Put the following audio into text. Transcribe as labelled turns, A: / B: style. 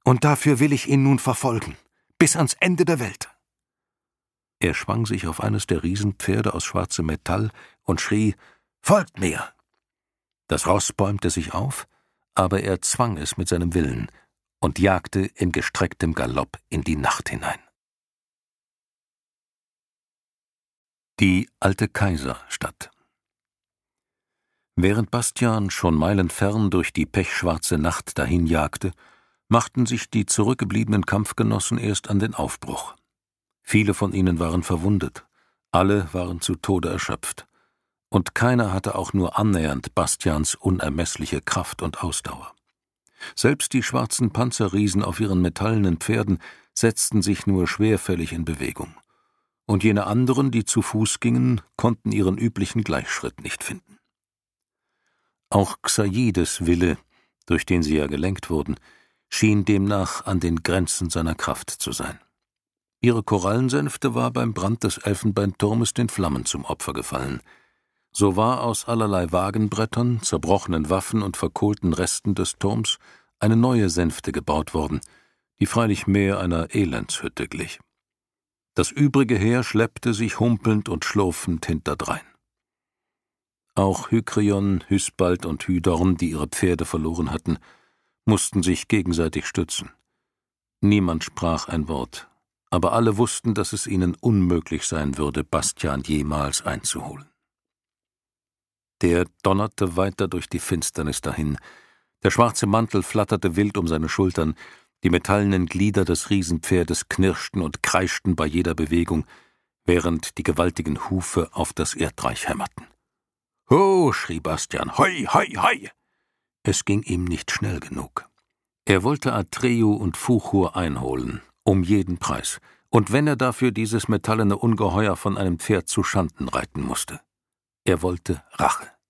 A: Und dafür will ich ihn nun verfolgen, bis ans Ende der Welt.« Er schwang sich auf eines der Riesenpferde aus schwarzem Metall und schrie: »Folgt mir!« Das Ross bäumte sich auf, aber er zwang es mit seinem Willen und jagte in gestrecktem Galopp in die Nacht hinein. Die alte Kaiserstadt. Während Bastian schon meilenfern durch die pechschwarze Nacht dahinjagte, machten sich die zurückgebliebenen Kampfgenossen erst an den Aufbruch. Viele von ihnen waren verwundet, alle waren zu Tode erschöpft, und keiner hatte auch nur annähernd Bastians unermessliche Kraft und Ausdauer. Selbst die schwarzen Panzerriesen auf ihren metallenen Pferden setzten sich nur schwerfällig in Bewegung, und jene anderen, die zu Fuß gingen, konnten ihren üblichen Gleichschritt nicht finden. Auch Xayides Wille, durch den sie ja gelenkt wurden, schien demnach an den Grenzen seiner Kraft zu sein. Ihre Korallensänfte war beim Brand des Elfenbeinturmes den Flammen zum Opfer gefallen. So war aus allerlei Wagenbrettern, zerbrochenen Waffen und verkohlten Resten des Turms eine neue Sänfte gebaut worden, die freilich mehr einer Elendshütte glich. Das übrige Heer schleppte sich humpelnd und schlurfend hinterdrein. Auch Hykryon, Hysbald und Hydorn, die ihre Pferde verloren hatten, mussten sich gegenseitig stützen. Niemand sprach ein Wort, aber alle wussten, dass es ihnen unmöglich sein würde, Bastian jemals einzuholen. Der donnerte weiter durch die Finsternis dahin, der schwarze Mantel flatterte wild um seine Schultern, die metallenen Glieder des Riesenpferdes knirschten und kreischten bei jeder Bewegung, während die gewaltigen Hufe auf das Erdreich hämmerten. »Ho«, schrie Bastian, »hoi, hoi, hoi!« Es ging ihm nicht schnell genug. Er wollte Atreyu und Fuchur einholen, um jeden Preis, und wenn er dafür dieses metallene Ungeheuer von einem Pferd zuschanden reiten musste. Er wollte Rache.